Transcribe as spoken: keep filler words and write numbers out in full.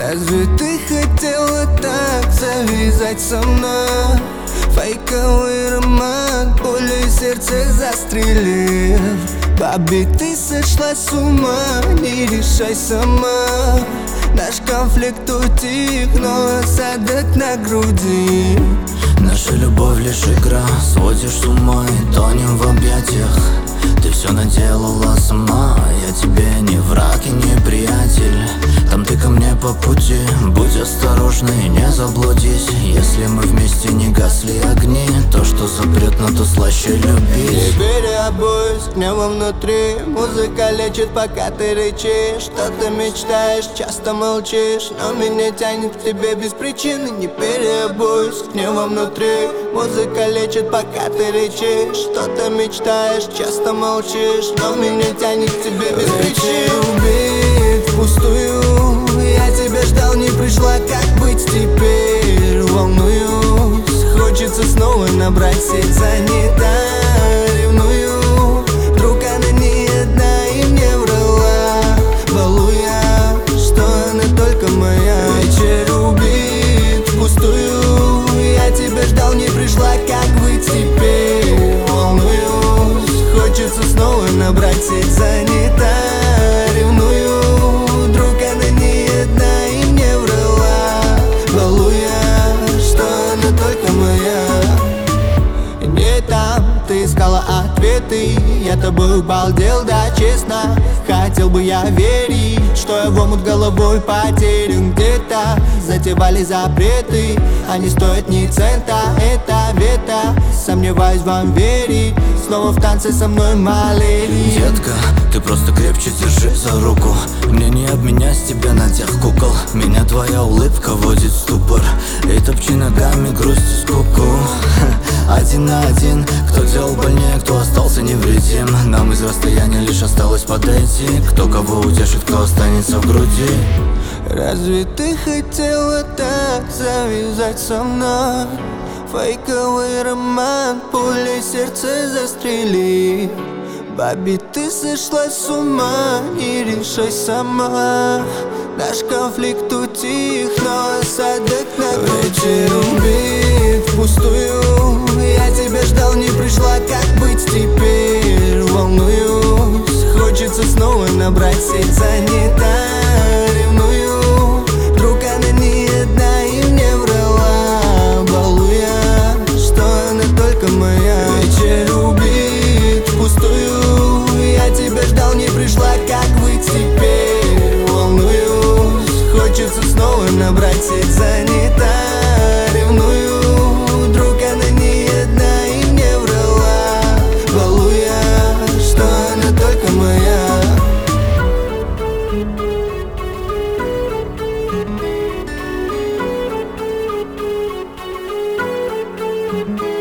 Разве ты хотела так завязать со мной? Фейковый роман, пулей сердце застрелив. Баби, ты сошла с ума, не решай сама. Наш конфликт утих, но осадок на груди. Наша любовь лишь игра, сводишь с ума и тонем в объятиях. Ты все наделала сама, я тебе не враг и не приятель. Там ты ко мне по пути, будь осторожна и не заблудись. Если мы вместе не гасли огни, то, что запрет, на то слаще любить. Теперь обуюсь с гневом внутри. Музыка лечит, пока ты рычишь. Что ты мечтаешь, часто молчишь, но меня тянет к тебе без причины. Не переобуюсь с гневом внутри. Музыка лечит, пока ты рычишь. Что ты мечтаешь, часто молчишь, но меня тянет к тебе без причины. Убит впустую, я тебя ждал, не пришла, как быть теперь? Волнуюсь, хочется снова набрать сеть, занята, ревную. Вдруг она не одна и не врала, балуя, что она только моя. Вечер убит впустую, я тебя ждал, не пришла, как быть теперь? Волнуюсь, хочется снова набрать сеть, занята, ревную. Вдруг она не одна и не врала, балуя, что она только моя. Не там ты искала ответы, я тобой балдел, да честно. Хотел бы я верить, что я в омут головой потерян где-то. Затевали запреты, они стоят ни цента, это вето. Сомневаюсь вам верить, снова в танце со мной малели. Детка, ты просто крепче держи за руку. Мне не обменять тебя на тех кукол. Меня твоя улыбка вводит в ступор. И топчи ногами грусть и скуку. Один на один, кто делал больнее, кто остался невредим. Нам из расстояния лишь осталось подойти. Кто кого утешит, кто останется в груди. Разве ты хотела так завязать со мной? Фейковый роман, пулей сердце застрели. Баби, ты сошла с ума, не решай сама. Наш конфликт утих, но осадок на груди. Вечер убит впустую, я тебя ждал, не пришла, как быть теперь? Волнуюсь, хочется снова набрать сеть, занята, ревную. Вдруг она не одна и не врала, балуя, что она только моя. Вечер убит впустую, я тебя ждал, не пришла, как быть теперь? Волнуюсь, хочется снова набрать сеть, занята, ревную. Вдруг она не одна и не врала, балуя, что она только моя. Thank you.